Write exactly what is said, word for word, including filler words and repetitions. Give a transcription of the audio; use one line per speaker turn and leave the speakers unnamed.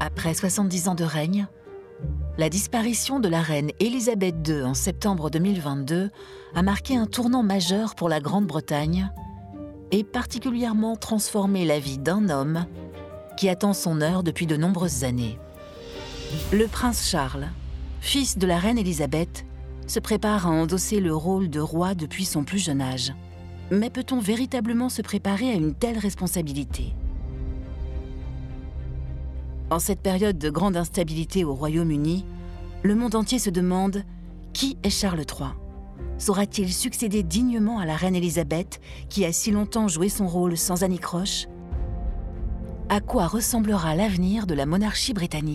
Après soixante-dix ans de règne, la disparition de la reine Élisabeth deux en septembre deux mille vingt-deux a marqué un tournant majeur pour la Grande-Bretagne et particulièrement transformé la vie d'un homme qui attend son heure depuis de nombreuses années. Le prince Charles, fils de la reine Élisabeth, se prépare à endosser le rôle de roi depuis son plus jeune âge. Mais peut-on véritablement se préparer à une telle responsabilité ? En cette période de grande instabilité au Royaume-Uni, le monde entier se demande qui est Charles trois ? Saura-t-il succéder dignement à la reine Élisabeth qui a si longtemps joué son rôle sans anicroche ? À quoi ressemblera l'avenir de la monarchie britannique ?